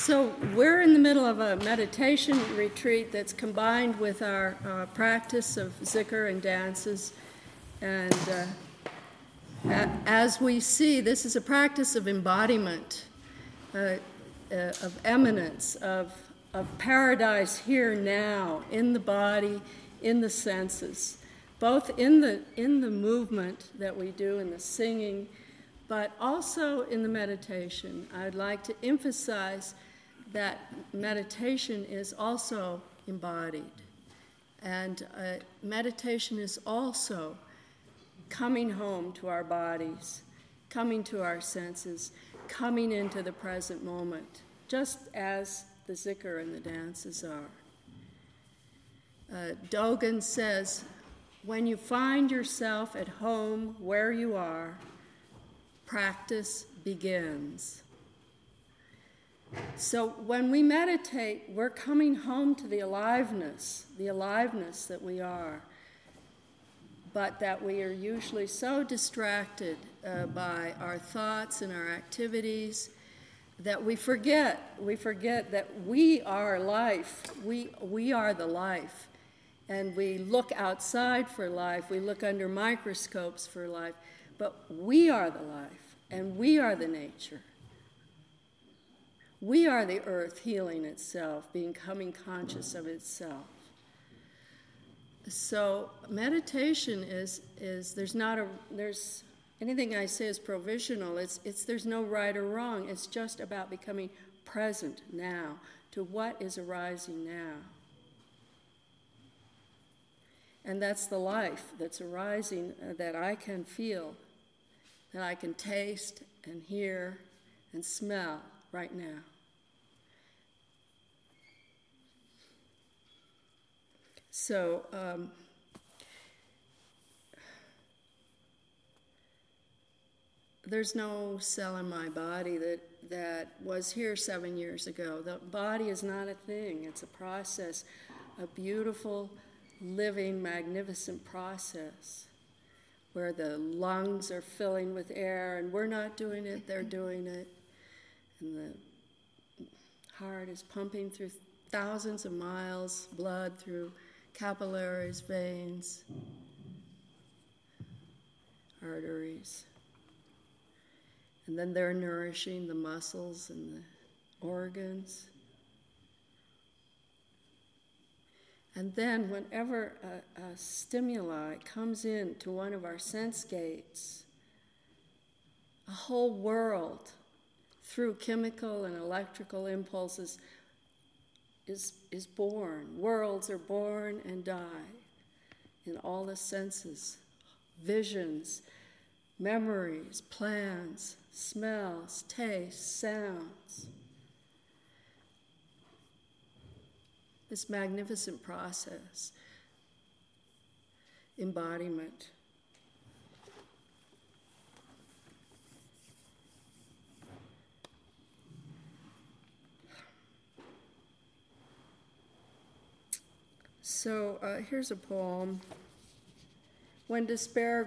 So we're in the middle of a meditation retreat that's combined with our practice of zikr and dances. And as we see, this is a practice of embodiment, of eminence, of paradise here now, in the body, in the senses, both in the movement that we do, in the singing, but also in the meditation. I'd like to emphasize that meditation is also embodied. And meditation is also coming home to our bodies, coming to our senses, coming into the present moment, just as the zikr and the dances are. Dogen says, when you find yourself at home where you are, practice begins. So when we meditate, we're coming home to the aliveness that we are, but that we are usually so distracted by our thoughts and our activities that we forget that we are life. We are the life. And we look outside for life, we look under microscopes for life, but we are the life, and we are the nature. We are the earth healing itself, becoming conscious of itself. So meditation is there's anything I say is provisional. There's no right or wrong. It's just about becoming present now to what is arising now. And that's the life that's arising that I can feel, that I can taste and hear and smell right now. So, there's no cell in my body that was here 7 years ago. The body is not a thing. It's a process, a beautiful, living, magnificent process where the lungs are filling with air, and we're not doing it, they're doing it. And the heart is pumping through thousands of miles, blood through capillaries, veins, arteries. And then they're nourishing the muscles and the organs. And then whenever a stimuli comes in to one of our sense gates, a whole world, through chemical and electrical impulses, is born. Worlds are born and die in all the senses, visions, memories, plans, smells, tastes, sounds. This magnificent process, embodiment. So here's a poem. When despair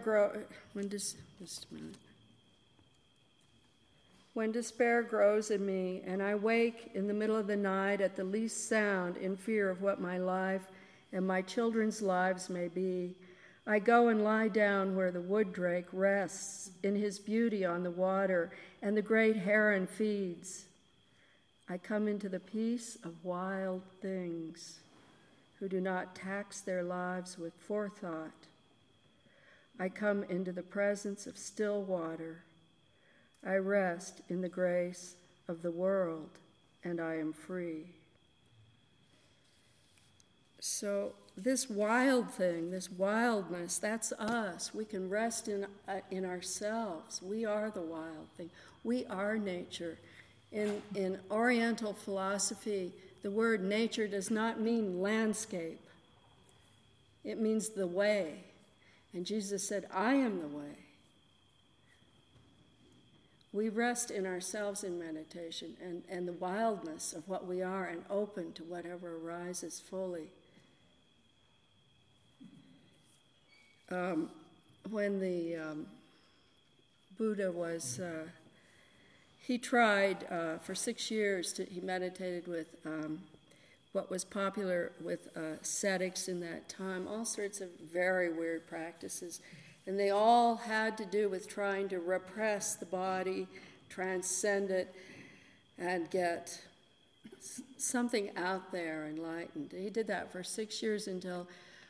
grows in me, and I wake in the middle of the night at the least sound in fear of what my life and my children's lives may be, I go and lie down where the wood drake rests in his beauty on the water and the great heron feeds. I come into the peace of wild things who do not tax their lives with forethought. I come into the presence of still water. I rest in the grace of the world, and I am free. So this wild thing, this wildness, that's us. We can rest in ourselves. We are the wild thing. We are nature. In Oriental philosophy, the word nature does not mean landscape. It means the way. And Jesus said, I am the way. We rest in ourselves in meditation and the wildness of what we are and open to whatever arises fully. When the Buddha was he tried for 6 years, he meditated with what was popular with ascetics in that time, all sorts of very weird practices. And they all had to do with trying to repress the body, transcend it, and get something out there enlightened. He did that for 6 years until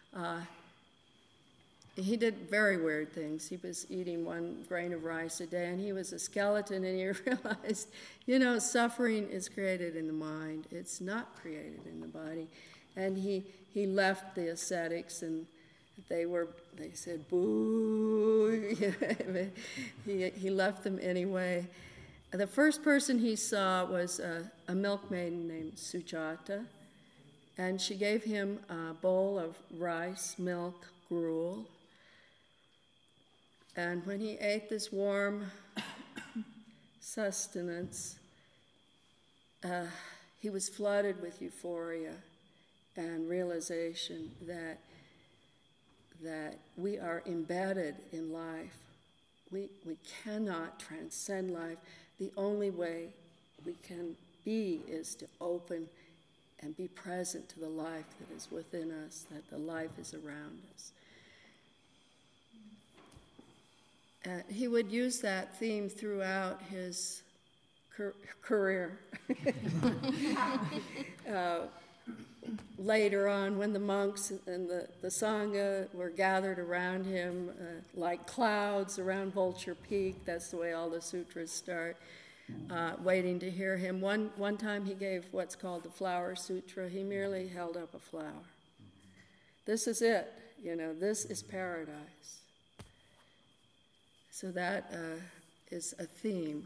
he did very weird things. He was eating 1 grain of rice a day, and he was a skeleton, and he realized, suffering is created in the mind. It's not created in the body. And he left the ascetics, and they said, boo. He left them anyway. The first person he saw was a milkmaiden named Sujata, and she gave him a bowl of rice, milk, gruel. And when he ate this warm sustenance, he was flooded with euphoria and realization that we are embedded in life. We cannot transcend life. The only way we can be is to open and be present to the life that is within us, that the life is around us. He would use that theme throughout his career. Later on, when the monks and the Sangha were gathered around him like clouds around Vulture Peak, that's the way all the sutras start, waiting to hear him. One time he gave what's called the Flower Sutra. He merely held up a flower. This is it, this is paradise. So that is a theme.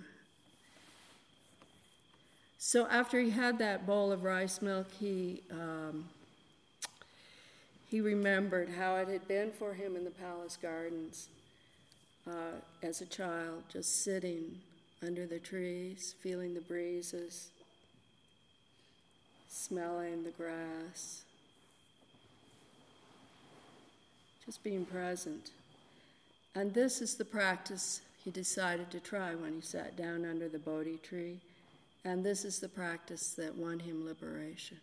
So after he had that bowl of rice milk, he remembered how it had been for him in the palace gardens as a child, just sitting under the trees, feeling the breezes, smelling the grass, just being present. And this is the practice he decided to try when he sat down under the Bodhi tree. And this is the practice that won him liberation.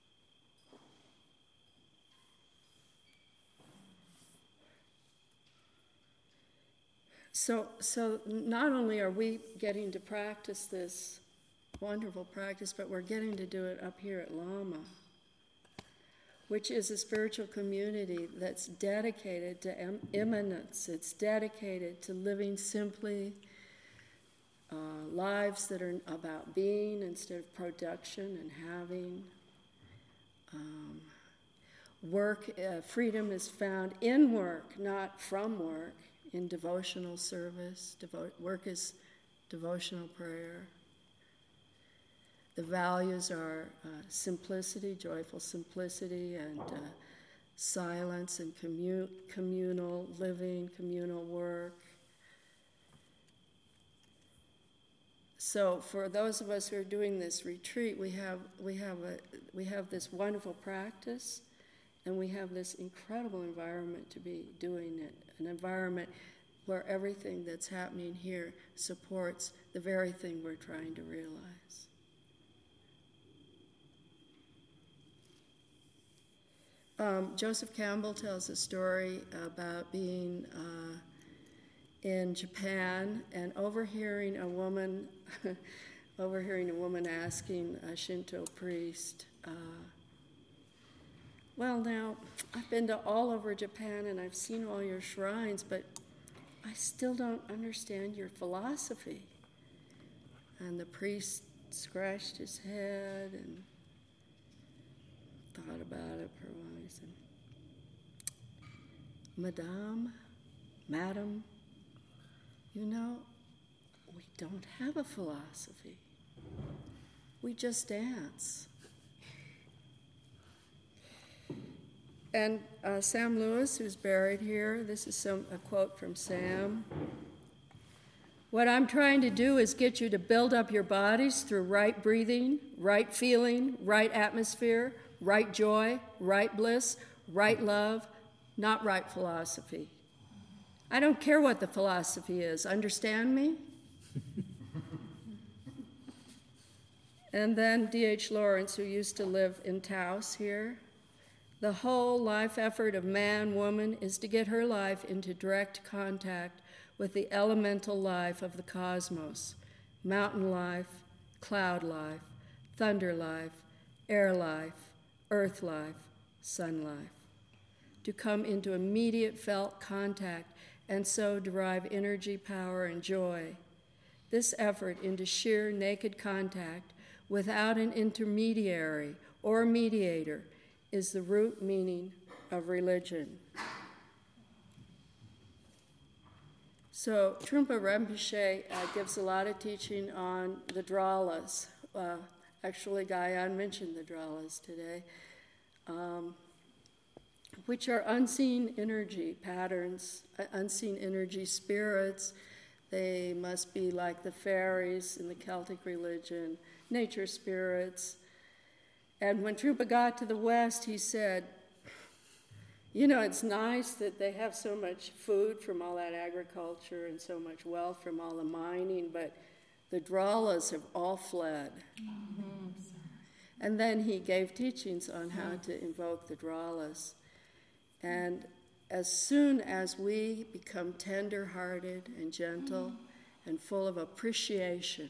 So not only are we getting to practice this wonderful practice, but we're getting to do it up here at Lama, which is a spiritual community that's dedicated to immanence. It's dedicated to living simply, lives that are about being instead of production and having. Freedom is found in work, not from work, in devotional service. Work is devotional prayer. The values are simplicity, joyful simplicity, and silence, and communal living, communal work. So for those of us who are doing this retreat, we have this wonderful practice, and we have this incredible environment to be doing it, an environment where everything that's happening here supports the very thing we're trying to realize. Joseph Campbell tells a story about being in Japan and overhearing a woman asking a Shinto priest, well, now, I've been to all over Japan and I've seen all your shrines, but I still don't understand your philosophy. And the priest scratched his head and thought about it for a while. He said, Madam, we don't have a philosophy. We just dance. And Sam Lewis, who's buried here, this is a quote from Sam. What I'm trying to do is get you to build up your bodies through right breathing, right feeling, right atmosphere, right joy, right bliss, right love, not right philosophy. I don't care what the philosophy is. Understand me? And then D.H. Lawrence, who used to live in Taos here. The whole life effort of man, woman, is to get her life into direct contact with the elemental life of the cosmos, mountain life, cloud life, thunder life, air life, earth life, sun life. To come into immediate felt contact and so derive energy, power, and joy. This effort into sheer naked contact without an intermediary or mediator is the root meaning of religion. So Trungpa Rinpoche gives a lot of teaching on the dralas. Actually, Gayan mentioned the dralas today, which are unseen energy patterns, unseen energy spirits. They must be like the fairies in the Celtic religion, nature spirits. And when Trungpa got to the West, he said, you know, it's nice that they have so much food from all that agriculture and so much wealth from all the mining, but the dralas have all fled. Mm-hmm. And then he gave teachings on how to invoke the dralas. And as soon as we become tender-hearted and gentle and full of appreciation,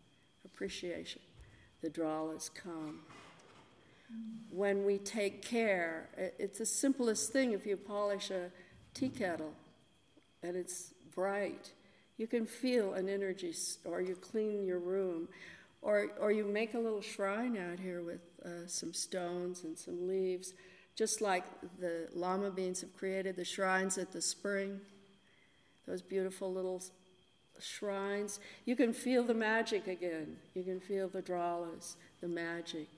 the dralas come. When we take care, it's the simplest thing. If you polish a tea kettle and it's bright, you can feel an energy, or you clean your room, or you make a little shrine out here with some stones and some leaves, just like the lama beings have created the shrines at the spring, those beautiful little shrines. You can feel the magic again. You can feel the dralas, the magic.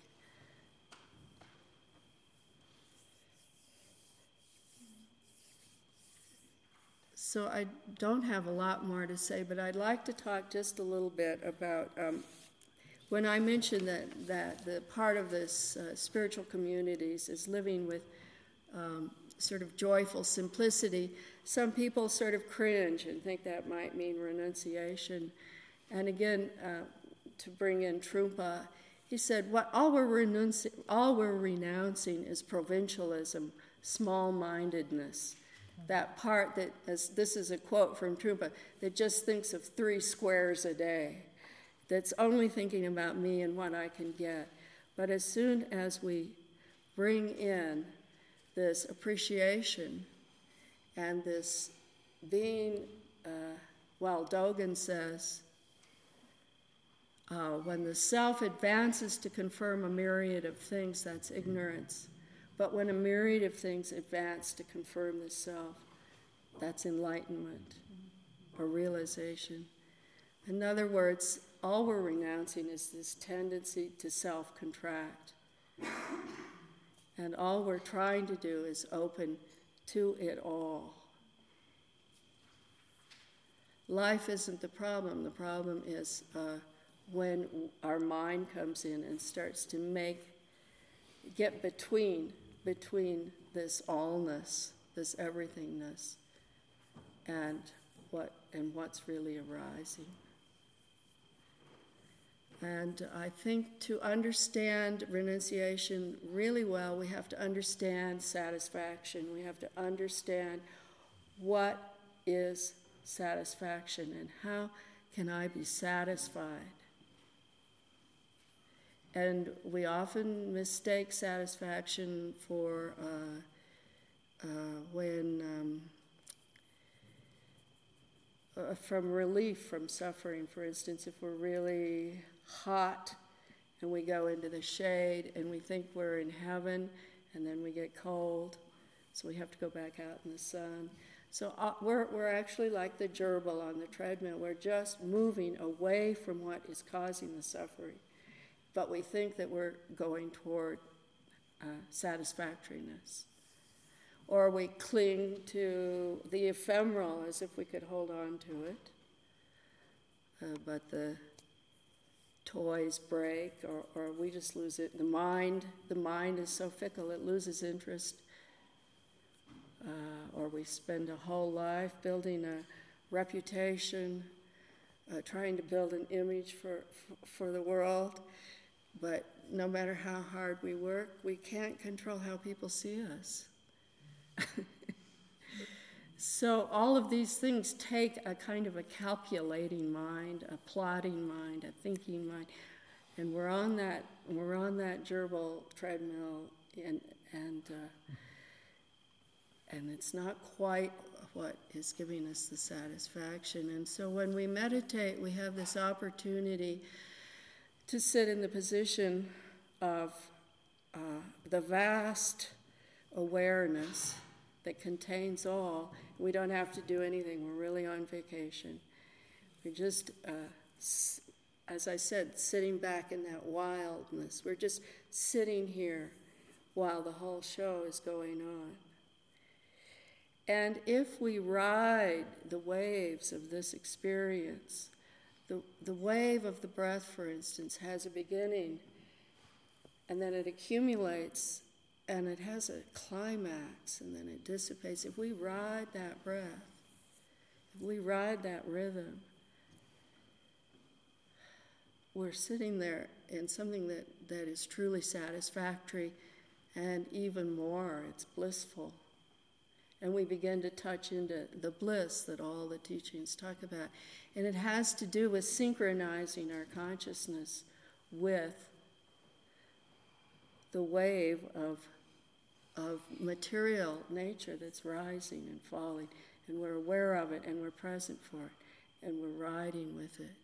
So I don't have a lot more to say, but I'd like to talk just a little bit about when I mentioned that the part of this spiritual communities is living with sort of joyful simplicity. Some people sort of cringe and think that might mean renunciation. And again, to bring in Trungpa, he said, all we're renouncing is provincialism, small-mindedness. That part that, as this is a quote from Trungpa, that just thinks of 3 squares a day, that's only thinking about me and what I can get. But as soon as we bring in this appreciation and this being, Dogen says, when the self advances to confirm a myriad of things, that's ignorance. But when a myriad of things advance to confirm the self, that's enlightenment or realization. In other words, all we're renouncing is this tendency to self-contract. And all we're trying to do is open to it all. Life isn't the problem. The problem is when our mind comes in and starts to get between this allness, this everythingness, and what's really arising. And I think to understand renunciation really well, we have to understand satisfaction. We have to understand what is satisfaction and how can I be satisfied. And we often mistake satisfaction for from relief from suffering. For instance, if we're really hot and we go into the shade and we think we're in heaven and then we get cold, so we have to go back out in the sun. So we're actually like the gerbil on the treadmill. We're just moving away from what is causing the suffering. But we think that we're going toward satisfactoriness. Or we cling to the ephemeral as if we could hold on to it. But the toys break, or we just lose it. The mind is so fickle, it loses interest. Or we spend a whole life building a reputation, trying to build an image for the world. But no matter how hard we work, we can't control how people see us. So all of these things take a kind of a calculating mind, a plotting mind, a thinking mind, and we're on that gerbil treadmill, and it's not quite what is giving us the satisfaction. And so when we meditate, we have this opportunity to sit in the position of the vast awareness that contains all. We don't have to do anything. We're really on vacation. We're just, as I said, sitting back in that wildness. We're just sitting here while the whole show is going on. And if we ride the waves of this experience, the wave of the breath, for instance, has a beginning, and then it accumulates, and it has a climax, and then it dissipates. If we ride that breath, if we ride that rhythm, we're sitting there in something that is truly satisfactory, and even more, it's blissful. And we begin to touch into the bliss that all the teachings talk about. And it has to do with synchronizing our consciousness with the wave of material nature that's rising and falling. And we're aware of it, and we're present for it, and we're riding with it.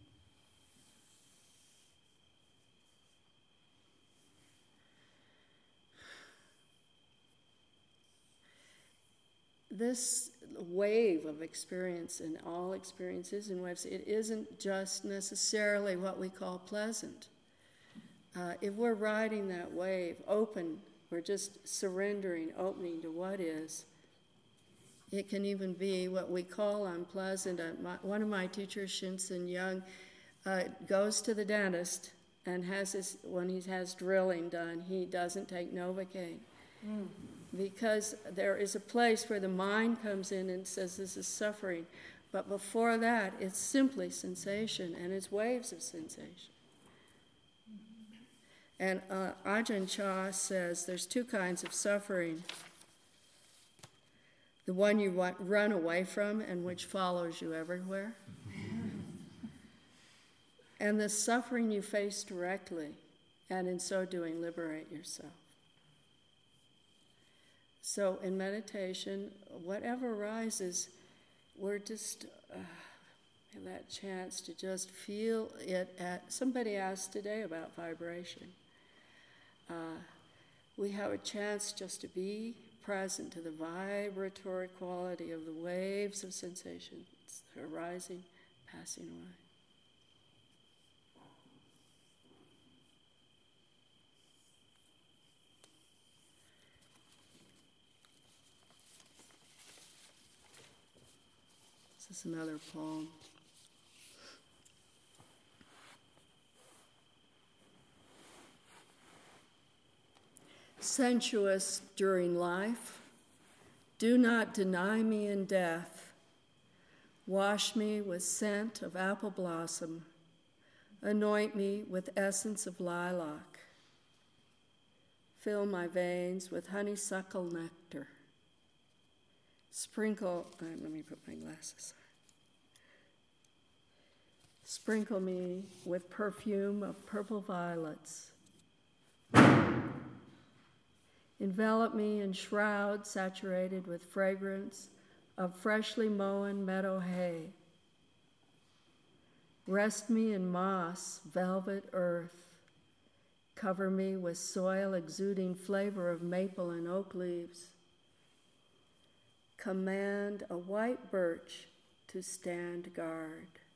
This wave of experience, and all experiences and waves, it isn't just necessarily what we call pleasant. If we're riding that wave open, we're just surrendering, opening to what is. It can even be what we call unpleasant. One of my teachers, Shinsen Young, goes to the dentist and when he has drilling done, he doesn't take Novocaine. Because there is a place where the mind comes in and says this is suffering. But before that, it's simply sensation, and it's waves of sensation. And Ajahn Chah says there's two kinds of suffering. The one you run away from and which follows you everywhere. And the suffering you face directly, and in so doing liberate yourself. So in meditation, whatever arises, we're just have that chance to just feel it somebody asked today about vibration. We have a chance just to be present to the vibratory quality of the waves of sensations that are rising, passing away. This is another poem. Sensuous during life, do not deny me in death. Wash me with scent of apple blossom. Anoint me with essence of lilac. Fill my veins with honeysuckle nectar. Let me put my glasses on. Sprinkle me with perfume of purple violets. Envelop me in shrouds saturated with fragrance of freshly mown meadow hay. Rest me in moss, velvet earth. Cover me with soil exuding flavor of maple and oak leaves. Command a white birch to stand guard.